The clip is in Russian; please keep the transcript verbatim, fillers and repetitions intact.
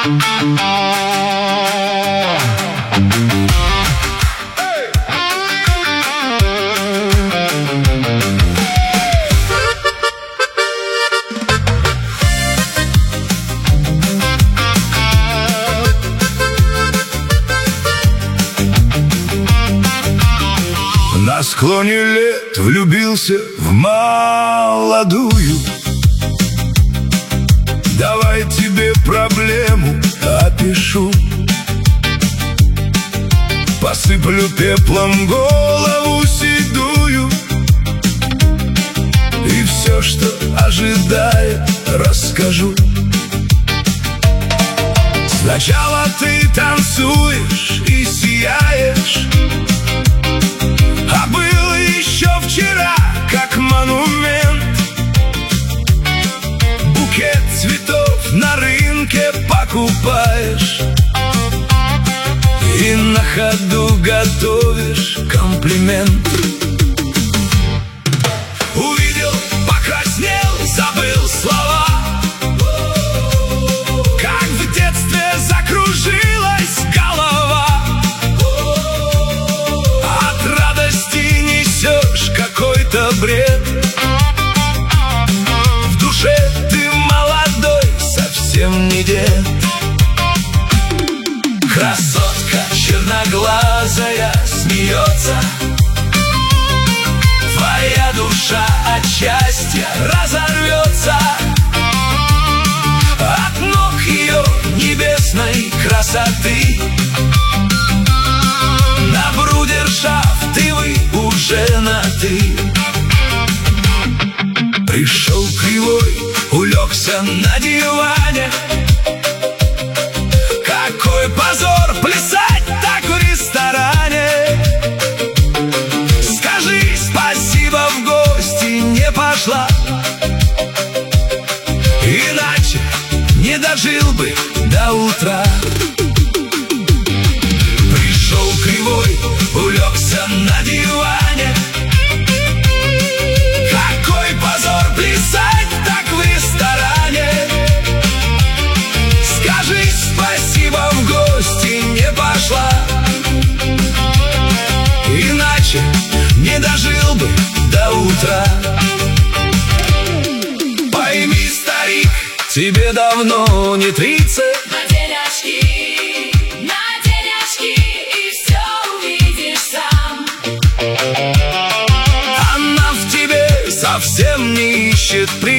На склоне лет влюбился в молодую. Давай тебе проблему опишу. Посыплю пеплом голову седую, и все, что ожидает, расскажу. Сначала ты танцуешь и сияешь, а было еще вчера, как монумент. Букет цветов на рынке покупаешь и на ходу готовишь комплимент. Увидел, покраснел, забыл слова, как в детстве закружилась голова. От радости несешь какой-то бред, в душе ты молодой, совсем не дед. Красотка черноглазая смеется, твоя душа от счастья разорвется от ног ее небесной красоты. На брудершафт вы уже на «ты». Пришел кривой, улегся на диване. Какой позор плясать так в ресторане! Скажи спасибо, в гости не пошла, иначе не дожил бы до утра. Пришел кривой, улегся на диване. Какой позор плясать так в ресторане! Скажи спасибо, в гости не пошла, иначе не дожил бы до утра. Пойми, старик, тебе давно не тридцать. Надень очки, надень очки, и все увидишь сам. Она в тебе совсем не ищет причин.